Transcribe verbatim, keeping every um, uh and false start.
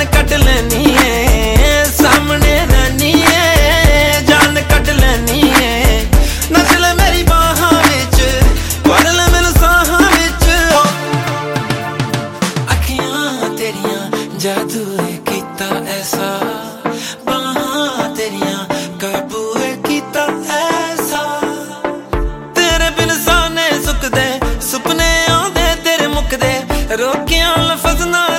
cut लैनी है सामने रहनी है जान कट लैनी है नचल मेरी बाहां विच पढ़ ले मैनू साहां विच अखियां तेरियां जादू कीता ऐसा बाहां तेरियां काबू कीता ऐसा तेरे बिन साने सुकदे सुपने आंदे तेरे मुकदे रोकियां लफज ना